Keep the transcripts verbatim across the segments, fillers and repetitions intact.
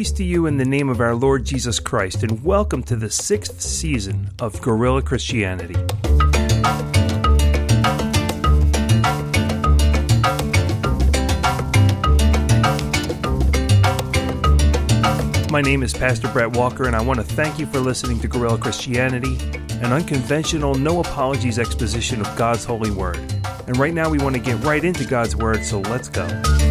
Peace to you in the name of our Lord Jesus Christ, and welcome to the sixth season of Guerrilla Christianity. My name is Pastor Brett Walker, and I want to thank you for listening to Guerrilla Christianity, an unconventional, no apologies exposition of God's holy word. And right now we want to get right into God's word, so let's go.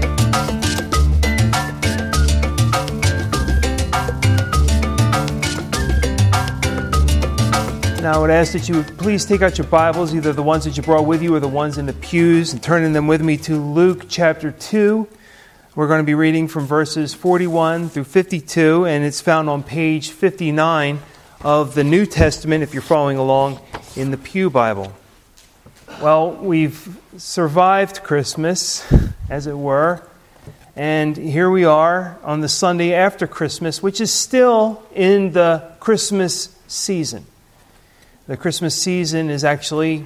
Now I would ask that you would please take out your Bibles, either the ones that you brought with you or the ones in the pews, and turning them with me to Luke chapter two. We're going to be reading from verses forty-one through fifty-two, and it's found on page fifty-nine of the New Testament if you're following along in the Pew Bible. Well, we've survived Christmas, as it were, and here we are on the Sunday after Christmas, which is still in the Christmas season. The Christmas season is actually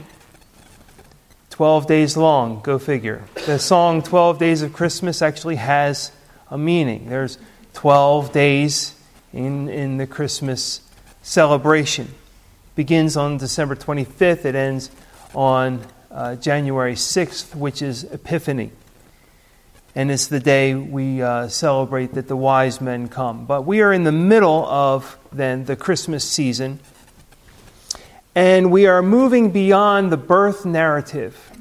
twelve days long, go figure. The song twelve Days of Christmas actually has a meaning. There's twelve days in, in the Christmas celebration. It begins on December twenty-fifth. It ends on uh, January sixth, which is Epiphany. And it's the day we uh, celebrate that the wise men come. But we are in the middle of, then, the Christmas season. And we are moving beyond the birth narrative.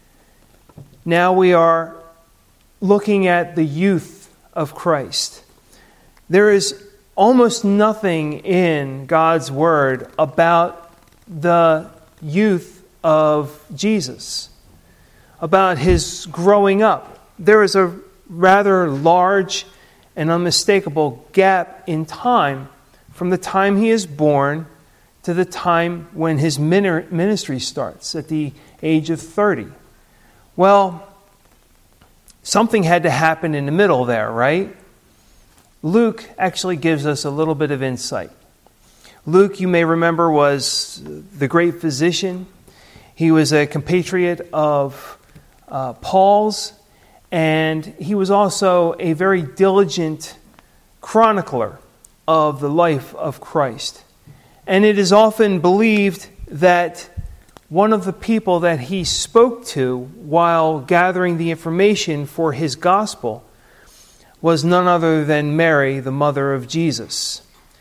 Now we are looking at the youth of Christ. There is almost nothing in God's Word about the youth of Jesus, about his growing up. There is a rather large and unmistakable gap in time from the time he is born to the time when his ministry starts, at the age of thirty. Well, something had to happen in the middle there, right? Luke actually gives us a little bit of insight. Luke, you may remember, was the great physician. He was a compatriot of uh, Paul's, and he was also a very diligent chronicler of the life of Christ. And it is often believed that one of the people that he spoke to while gathering the information for his gospel was none other than Mary, the mother of Jesus,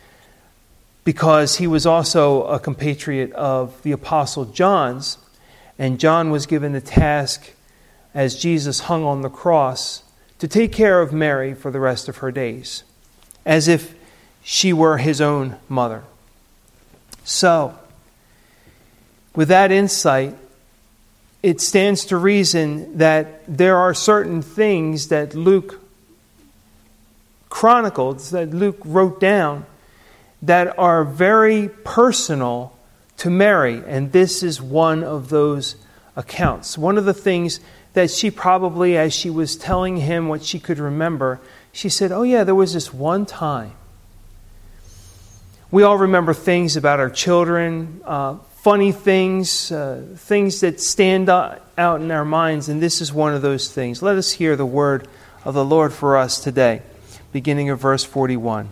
because he was also a compatriot of the Apostle John's, and John was given the task, as Jesus hung on the cross, to take care of Mary for the rest of her days, as if she were his own mother. So, with that insight, it stands to reason that there are certain things that Luke chronicled, that Luke wrote down, that are very personal to Mary. And this is one of those accounts. One of the things that she probably, as she was telling him what she could remember, she said, oh yeah, there was this one time. We all remember things about our children, uh, funny things, uh, things that stand out in our minds, and this is one of those things. Let us hear the word of the Lord for us today, beginning of verse forty-one.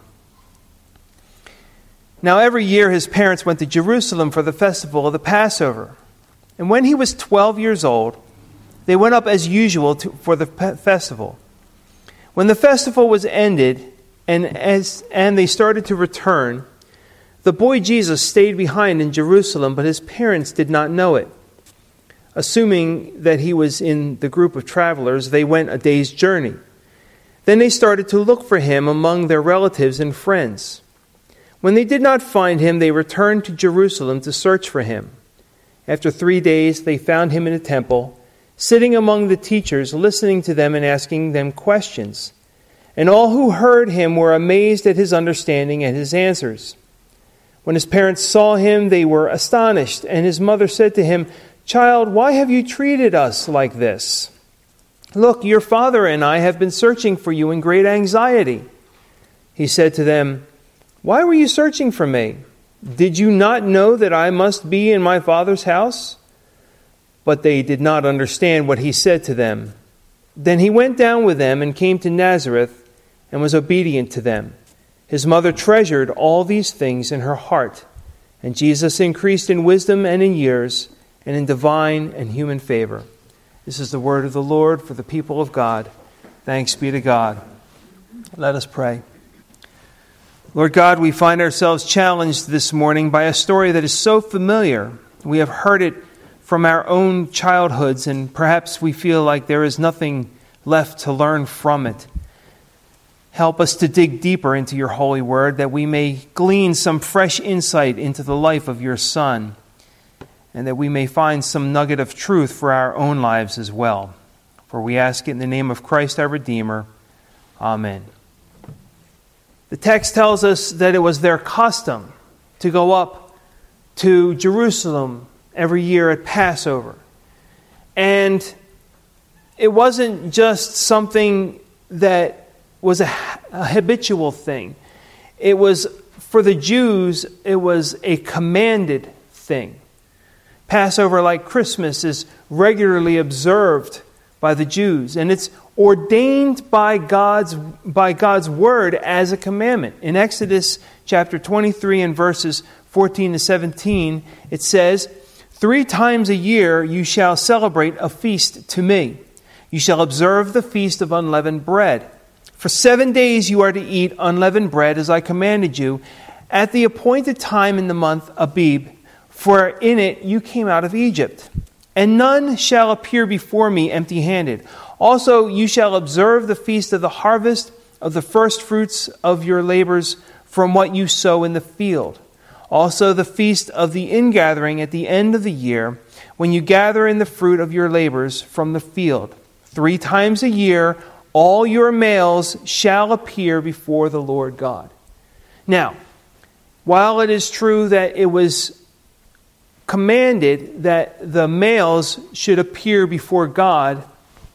Now every year his parents went to Jerusalem for the festival of the Passover. And when he was twelve years old, they went up as usual to, for the pe- festival. When the festival was ended, and as and they started to return, the boy Jesus stayed behind in Jerusalem, but his parents did not know it. Assuming that he was in the group of travelers, they went a day's journey. Then they started to look for him among their relatives and friends. When they did not find him, they returned to Jerusalem to search for him. After three days, they found him in a temple, sitting among the teachers, listening to them and asking them questions. And all who heard him were amazed at his understanding and his answers. When his parents saw him, they were astonished, and his mother said to him, "Child, why have you treated us like this? Look, your father and I have been searching for you in great anxiety." He said to them, "Why were you searching for me? Did you not know that I must be in my father's house?" But they did not understand what he said to them. Then he went down with them and came to Nazareth and was obedient to them. His mother treasured all these things in her heart, and Jesus increased in wisdom and in years, and in divine and human favor. This is the word of the Lord for the people of God. Thanks be to God. Let us pray. Lord God, we find ourselves challenged this morning by a story that is so familiar. We have heard it from our own childhoods, and perhaps we feel like there is nothing left to learn from it. Help us to dig deeper into your holy word, that we may glean some fresh insight into the life of your Son, and that we may find some nugget of truth for our own lives as well. For we ask it in the name of Christ our Redeemer. Amen. The text tells us that it was their custom to go up to Jerusalem every year at Passover. And it wasn't just something that was a, a habitual thing. It was, for the Jews, it was a commanded thing. Passover, like Christmas, is regularly observed by the Jews, and it's ordained by God's by God's word as a commandment. In Exodus chapter twenty-three and verses fourteen to seventeen, it says, "Three times a year you shall celebrate a feast to me. You shall observe the feast of unleavened bread. For seven days you are to eat unleavened bread as I commanded you, at the appointed time in the month Abib, for in it you came out of Egypt. And none shall appear before me empty-handed. Also you shall observe the feast of the harvest of the first fruits of your labors from what you sow in the field. Also the feast of the ingathering at the end of the year, when you gather in the fruit of your labors from the field. Three times a year all your males shall appear before the Lord God." Now, while it is true that it was commanded that the males should appear before God,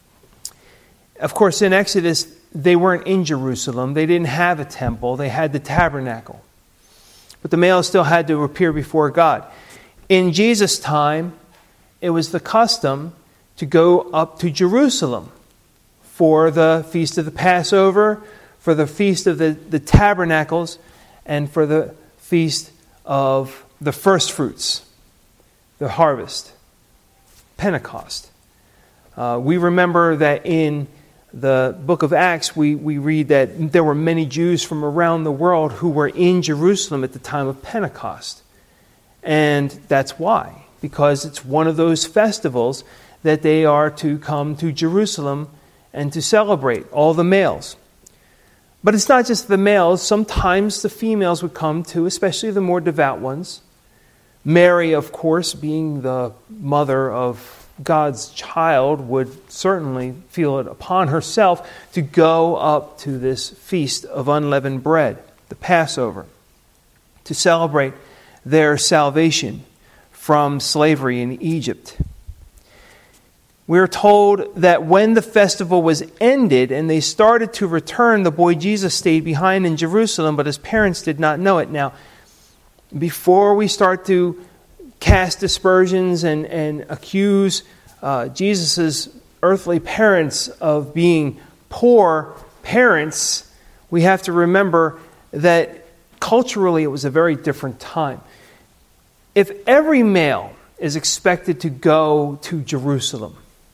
of course in Exodus they weren't in Jerusalem. They didn't have a temple. They had the tabernacle. But the males still had to appear before God. In Jesus' time, it was the custom to go up to Jerusalem for the Feast of the Passover, for the Feast of the, the Tabernacles, and for the Feast of the First Fruits, the harvest, Pentecost. Uh, we remember that in the book of Acts, we, we read that there were many Jews from around the world who were in Jerusalem at the time of Pentecost. And that's why, because it's one of those festivals that they are to come to Jerusalem and to celebrate, all the males. But it's not just the males. Sometimes the females would come too, especially the more devout ones. Mary, of course, being the mother of God's child, would certainly feel it upon herself to go up to this feast of unleavened bread, the Passover, to celebrate their salvation from slavery in Egypt. We are told that when the festival was ended and they started to return, the boy Jesus stayed behind in Jerusalem, but his parents did not know it. Now, before we start to cast aspersions and, and accuse uh, Jesus' earthly parents of being poor parents, we have to remember that culturally it was a very different time. If every male is expected to go to Jerusalem,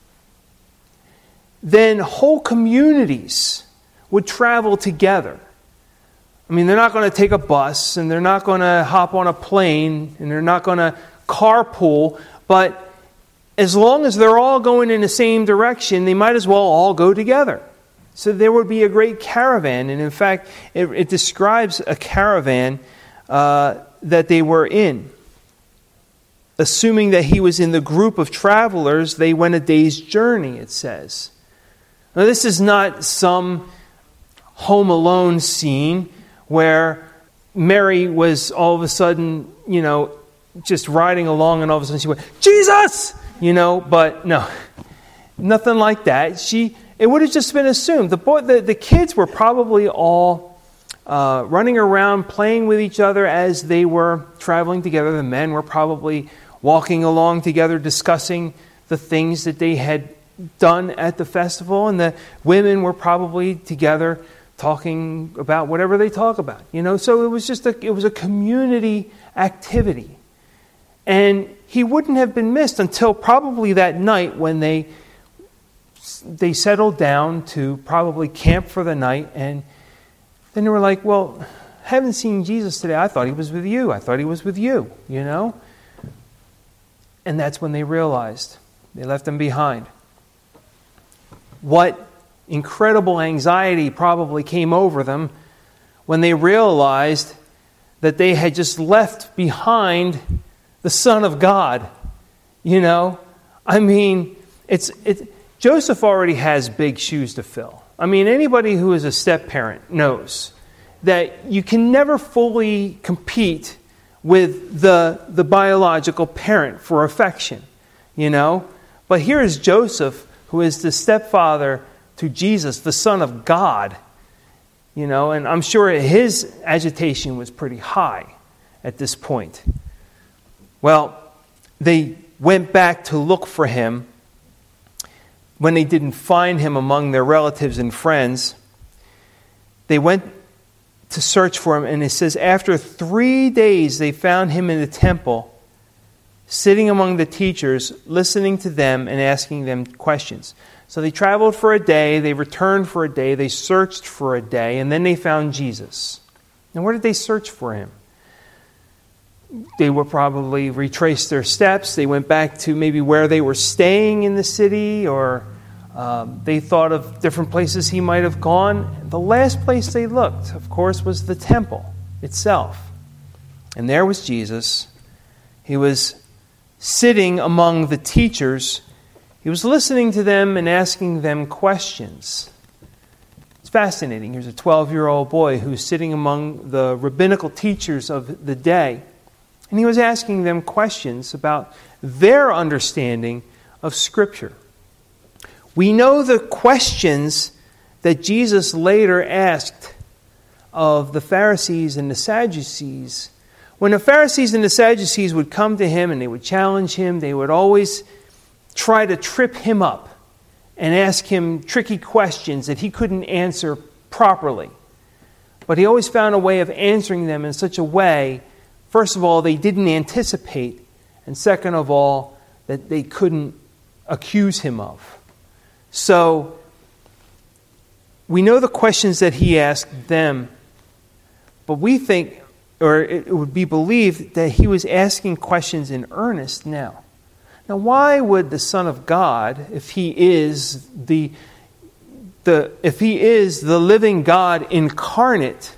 then whole communities would travel together. I mean, they're not going to take a bus, and they're not going to hop on a plane, and they're not going to carpool, but as long as they're all going in the same direction, they might as well all go together. So there would be a great caravan, and in fact, it, it describes a caravan uh, that they were in. Assuming that he was in the group of travelers, they went a day's journey, it says. Now, this is not some Home Alone scene where Mary was all of a sudden, you know, just riding along and all of a sudden she went, "Jesus!" You know, but no, nothing like that. She, it would have just been assumed. The boy, the, the kids were probably all uh, running around playing with each other as they were traveling together. The men were probably walking along together discussing the things that they had done at the festival, and the women were probably together talking about whatever they talk about. You know, so it was just a, it was a community activity. And he wouldn't have been missed until probably that night when they they settled down to probably camp for the night. And then they were like, well, I haven't seen Jesus today. I thought he was with you. I thought he was with you, you know. And that's when they realized they left him behind. What incredible anxiety probably came over them when they realized that they had just left behind the Son of God. You know, I mean, it's it. Joseph already has big shoes to fill. I mean, anybody who is a step-parent knows that you can never fully compete with the, the biological parent for affection, you know. But here is Joseph, who is the stepfather to Jesus, the Son of God, you know, and I'm sure his agitation was pretty high at this point. Well, they went back to look for him. When they didn't find him among their relatives and friends, they went to search for him, and it says after three days they found him in the temple, sitting among the teachers, listening to them and asking them questions. So they traveled for a day, they returned for a day, they searched for a day, and then they found Jesus. And where did they search for him? They would probably retrace their steps. They went back to maybe where they were staying in the city, or um, they thought of different places he might have gone. The last place they looked, of course, was the temple itself. And there was Jesus. He was sitting among the teachers. He was listening to them and asking them questions. It's fascinating. Here's a twelve-year-old boy who's sitting among the rabbinical teachers of the day. And he was asking them questions about their understanding of Scripture. We know the questions that Jesus later asked of the Pharisees and the Sadducees. When the Pharisees and the Sadducees would come to him and they would challenge him, they would always try to trip him up and ask him tricky questions that he couldn't answer properly. But he always found a way of answering them in such a way, first of all, they didn't anticipate, and second of all, that they couldn't accuse him of. So, we know the questions that he asked them, but we think, or it would be believed, that he was asking questions in earnest now. Now, why would the Son of God, if he is the, the if he is the living God incarnate,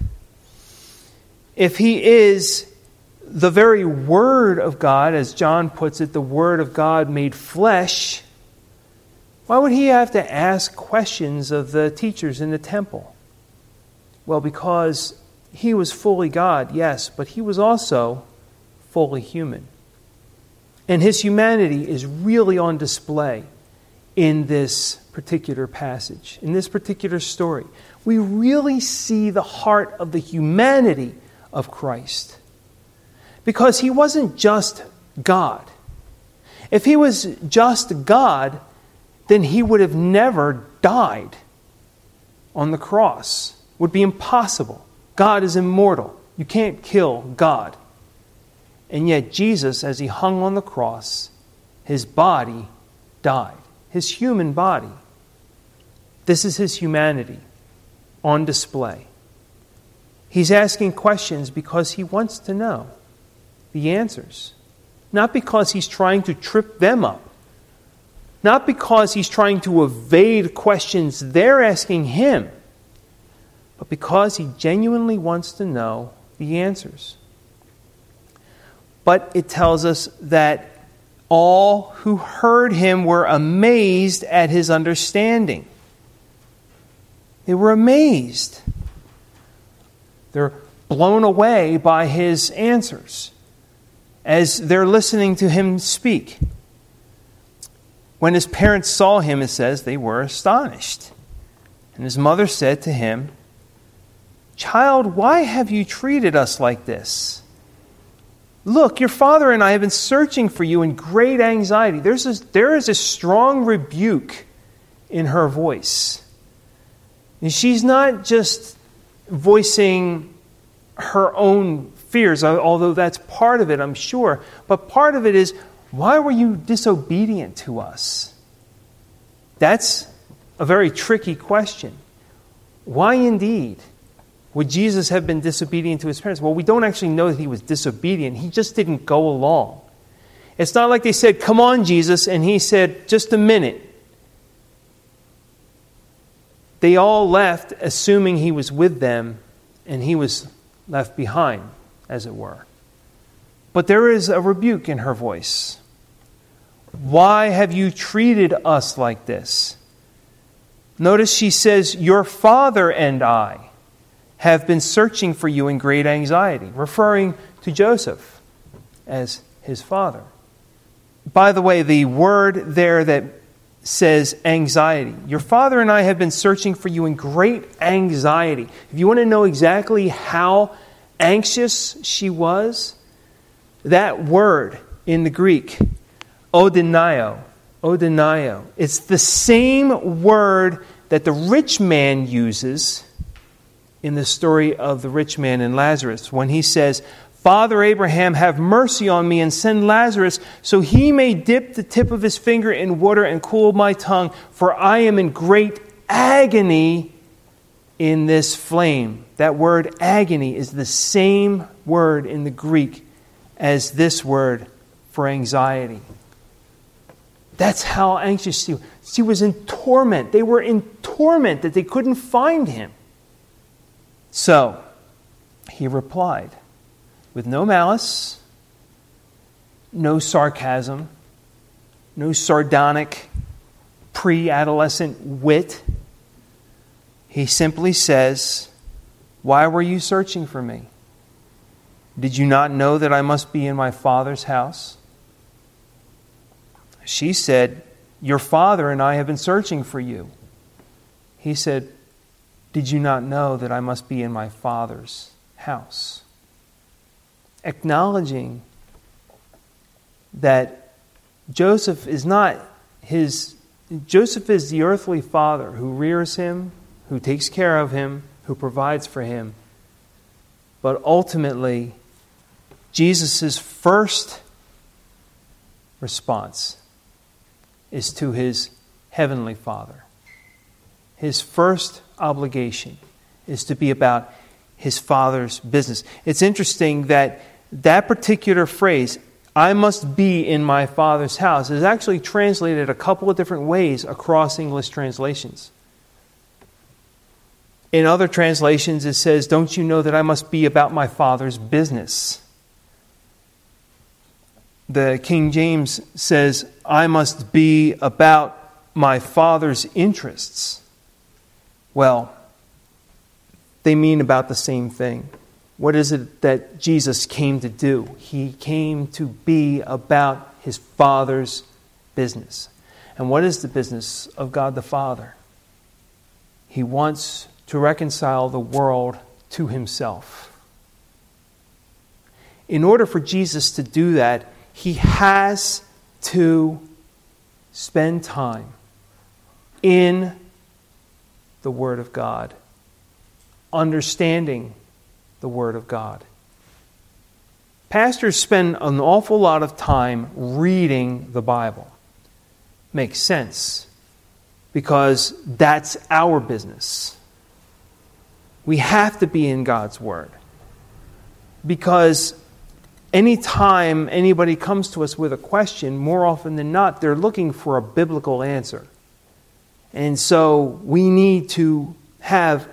if he is the very Word of God, as John puts it, the Word of God made flesh, why would he have to ask questions of the teachers in the temple? Well, because he was fully God, yes, but he was also fully human. And his humanity is really on display in this particular passage, in this particular story. We really see the heart of the humanity of Christ. Because he wasn't just God. If he was just God, then he would have never died on the cross. It would be impossible. God is immortal. You can't kill God. And yet Jesus, as he hung on the cross, his body died. His human body. This is his humanity on display. He's asking questions because he wants to know the answers. Not because he's trying to trip them up. Not because he's trying to evade questions they're asking him. But because he genuinely wants to know the answers. But it tells us that all who heard him were amazed at his understanding. They were amazed. They're blown away by his answers as they're listening to him speak. When his parents saw him, it says, they were astonished. And his mother said to him, "Child, why have you treated us like this? Look, your father and I have been searching for you in great anxiety." There's a, there is a strong rebuke in her voice. And she's not just voicing her own fears, although that's part of it, I'm sure. But part of it is, why were you disobedient to us? That's a very tricky question. Why indeed would Jesus have been disobedient to his parents? Well, we don't actually know that he was disobedient. He just didn't go along. It's not like they said, come on, Jesus, and he said, just a minute. They all left assuming he was with them, and he was left behind, as it were. But there is a rebuke in her voice. Why have you treated us like this? Notice she says, your father and I have been searching for you in great anxiety, referring to Joseph as his father. By the way, the word there that says anxiety, your father and I have been searching for you in great anxiety. If you want to know exactly how anxious she was, that word in the Greek, odenio, odenio, it's the same word that the rich man uses in the story of the rich man and Lazarus when he says, Father Abraham, have mercy on me and send Lazarus so he may dip the tip of his finger in water and cool my tongue, for I am in great agony in this flame. That word agony is the same word in the Greek as this word for anxiety. That's how anxious she was. She was in torment. They were in torment that they couldn't find him. So, he replied with no malice, no sarcasm, no sardonic pre-adolescent wit. He simply says, why were you searching for me? Did you not know that I must be in my Father's house? She said, your father and I have been searching for you. He said, did you not know that I must be in my Father's house? Acknowledging that Joseph is not his, Joseph is the earthly father who rears him, who takes care of him, who provides for him. But ultimately, Jesus' first response is to his heavenly Father. His first obligation is to be about his Father's business. It's interesting that that particular phrase, I must be in my Father's house, is actually translated a couple of different ways across English translations. In other translations, it says, don't you know that I must be about my Father's business? The King James says, I must be about my Father's interests. Well, they mean about the same thing. What is it that Jesus came to do? He came to be about his Father's business. And what is the business of God the Father? He wants to reconcile the world to himself. In order for Jesus to do that, he has to spend time in the Word of God, understanding the Word of God. Pastors spend an awful lot of time reading the Bible. Makes sense, because that's our business. We have to be in God's Word, because anytime anybody comes to us with a question, more often than not, they're looking for a biblical answer. And so we need to have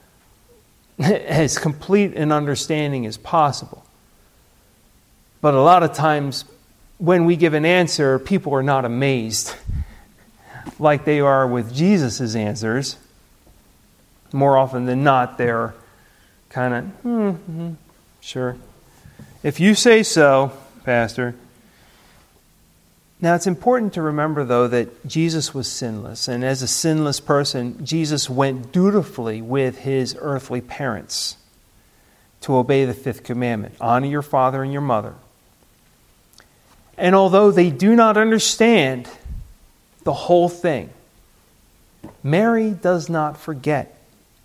as complete an understanding as possible. But a lot of times when we give an answer, people are not amazed like they are with Jesus' answers. More often than not, they're kind of, hmm, hmm, sure. If you say so, Pastor. Now, it's important to remember, though, that Jesus was sinless. And as a sinless person, Jesus went dutifully with his earthly parents to obey the fifth commandment. Honor your father and your mother. And although they do not understand the whole thing, Mary does not forget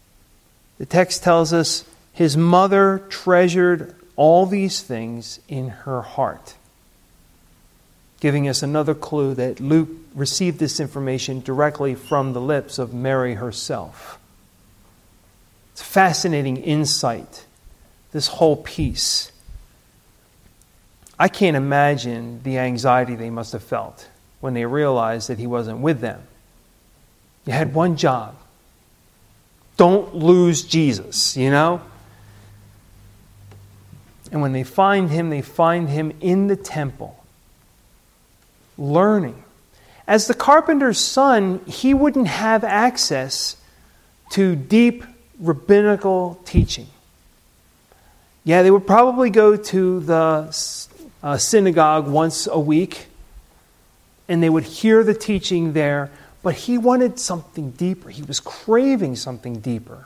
The text tells us his mother treasured all these things in her heart, giving us another clue that Luke received this information directly from the lips of Mary herself. It's a fascinating insight, this whole piece. I can't imagine the anxiety they must have felt when they realized that he wasn't with them. You had one job. Don't lose Jesus, you know? And when they find him, they find him in the temple, learning. As the carpenter's son, he wouldn't have access to deep rabbinical teaching. Yeah, they would probably go to the uh, synagogue once a week, and they would hear the teaching there, but he wanted something deeper. He was craving something deeper.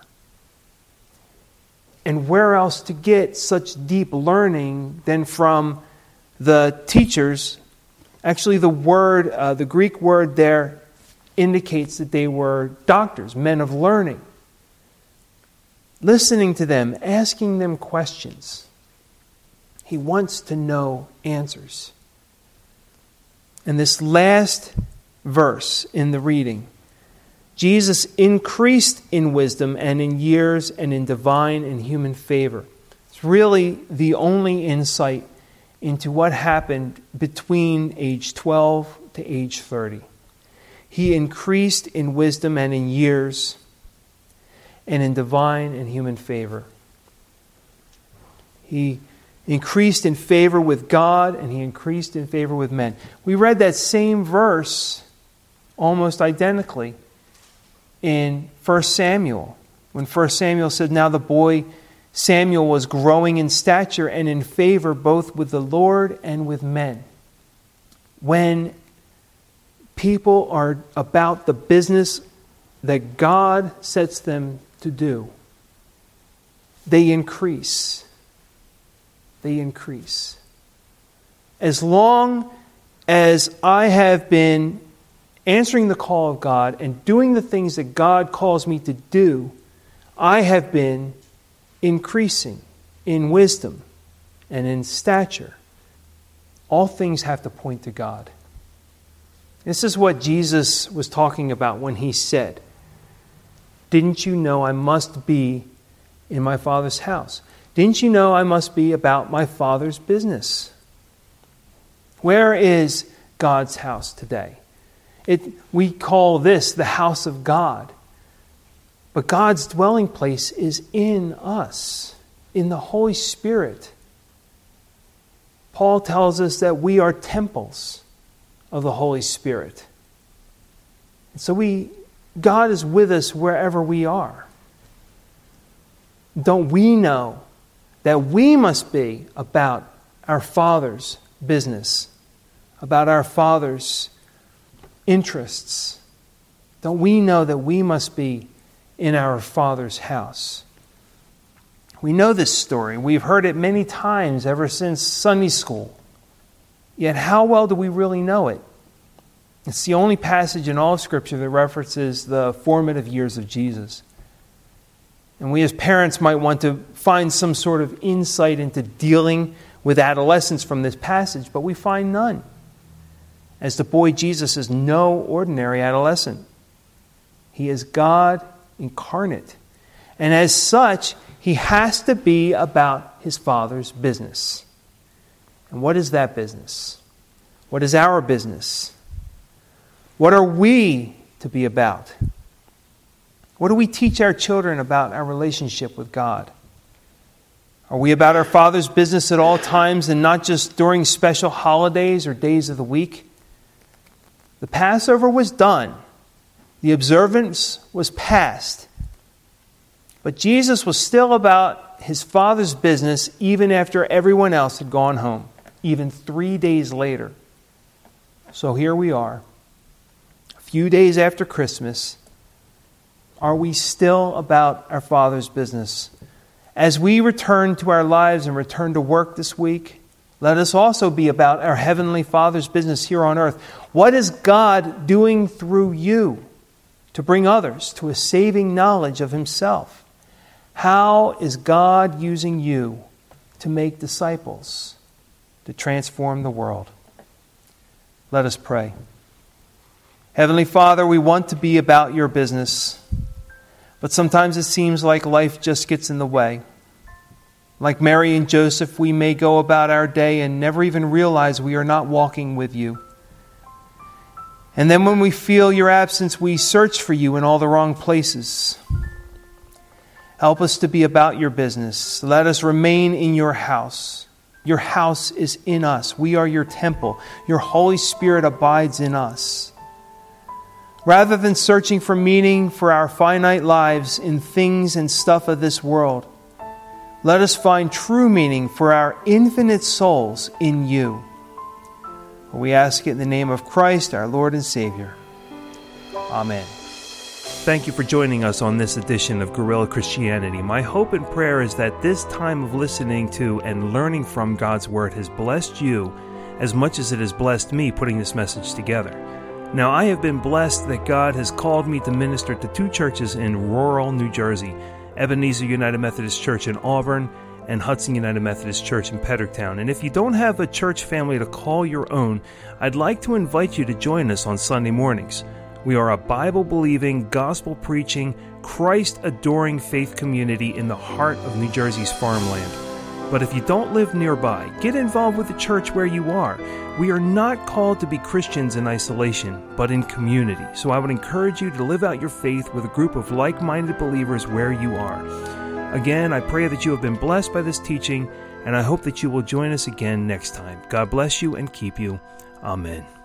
And where else to get such deep learning than from the teachers? Actually, the word, uh, the Greek word there indicates that they were doctors, men of learning. Listening to them, asking them questions. He wants to know answers. And this last verse in the reading, Jesus increased in wisdom and in years and in divine and human favor. It's really the only insight into what happened between age twelve to age thirty. He increased in wisdom and in years and in divine and human favor. He increased in favor with God and he increased in favor with men. We read that same verse almost identically in First Samuel. When First Samuel said, now the boy Samuel was growing in stature and in favor both with the Lord and with men. When people are about the business that God sets them to do, they increase. They increase. As long as I have been answering the call of God and doing the things that God calls me to do, I have been increasing in wisdom and in stature. All things have to point to God. This is what Jesus was talking about when he said, didn't you know I must be in my Father's house? Didn't you know I must be about my Father's business? Where is God's house today? It, we call this the house of God. But God's dwelling place is in us, in the Holy Spirit. Paul tells us that we are temples of the Holy Spirit. And so we, God is with us wherever we are. Don't we know that we must be about our Father's business, about our Father's interests? Don't we know that we must be in our Father's house? We know this story. We've heard it many times ever since Sunday school. Yet how well do we really know it? It's the only passage in all of Scripture that references the formative years of Jesus. And we as parents might want to find some sort of insight into dealing with adolescence from this passage, but we find none. As the boy Jesus is no ordinary adolescent. He is God incarnate. And as such, he has to be about his Father's business. And what is that business? What is our business? What are we to be about? What do we teach our children about our relationship with God? Are we about our Father's business at all times and not just during special holidays or days of the week? The Passover was done. The observance was past. But Jesus was still about his Father's business even after everyone else had gone home, even three days later. So here we are, a few days after Christmas. Are we still about our Father's business? As we return to our lives and return to work this week, let us also be about our Heavenly Father's business here on earth. What is God doing through you to bring others to a saving knowledge of himself? How is God using you to make disciples, to transform the world? Let us pray. Heavenly Father, we want to be about your business, but sometimes it seems like life just gets in the way. Like Mary and Joseph, we may go about our day and never even realize we are not walking with you. And then when we feel your absence, we search for you in all the wrong places. Help us to be about your business. Let us remain in your house. Your house is in us. We are your temple. Your Holy Spirit abides in us. Rather than searching for meaning for our finite lives in things and stuff of this world, let us find true meaning for our infinite souls in you. We ask it in the name of Christ, our Lord and Savior. Amen. Thank you for joining us on this edition of Guerrilla Christianity. My hope and prayer is that this time of listening to and learning from God's Word has blessed you as much as it has blessed me putting this message together. Now, I have been blessed that God has called me to minister to two churches in rural New Jersey, Ebenezer United Methodist Church in Auburn and Hudson United Methodist Church in Pedricktown. And if you don't have a church family to call your own, I'd like to invite you to join us on Sunday mornings. We are a Bible-believing, gospel-preaching, Christ-adoring faith community in the heart of New Jersey's farmland. But if you don't live nearby, get involved with the church where you are. We are not called to be Christians in isolation, but in community. So I would encourage you to live out your faith with a group of like-minded believers where you are. Again, I pray that you have been blessed by this teaching, and I hope that you will join us again next time. God bless you and keep you. Amen.